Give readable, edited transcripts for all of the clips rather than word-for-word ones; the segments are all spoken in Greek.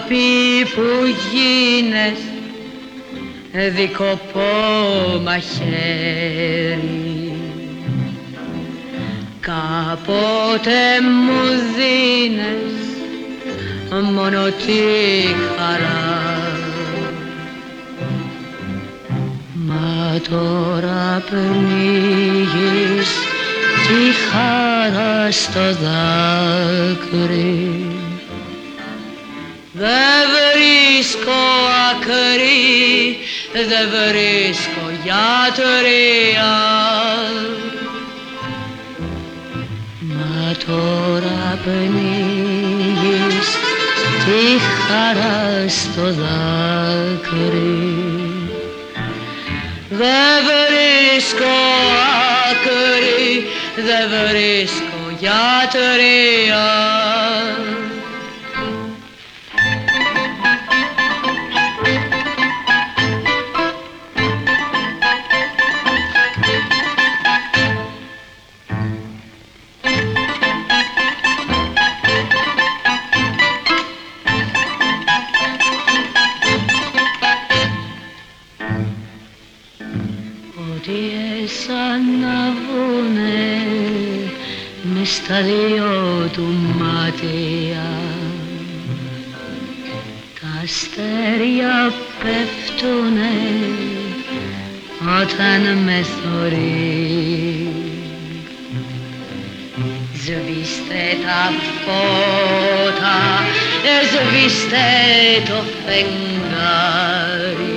αγάπη που γίνες δικοπό μαχαίρι, κάποτε μου δίνες μόνο τη χαρά, μα τώρα πνίγεις τη χαρά στο δάκρυ. Δεν βρίσκω άκρη, δεν βρίσκω γιατρία, μα τώρα πνίγεις τη χαρά στο δάκρυ. Δεν βρίσκω άκρη, δεν βρίσκω γιατρία. Ότι αισθαναβούνε μες στα δυο του μάτια, τα αστέρια πέφτουνε όταν με θωρεί. Σβήστε τα φώτα, σβήστε το φεγγάρι,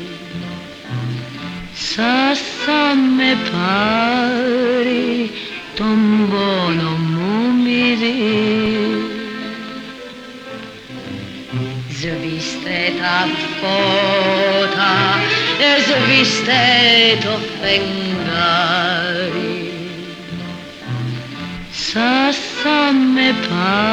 σας θα με πάρει τον πόνο μου μυρί. Σβήστε τα φώτα, σβήστε το φεγγάρι, σας θα με πάρει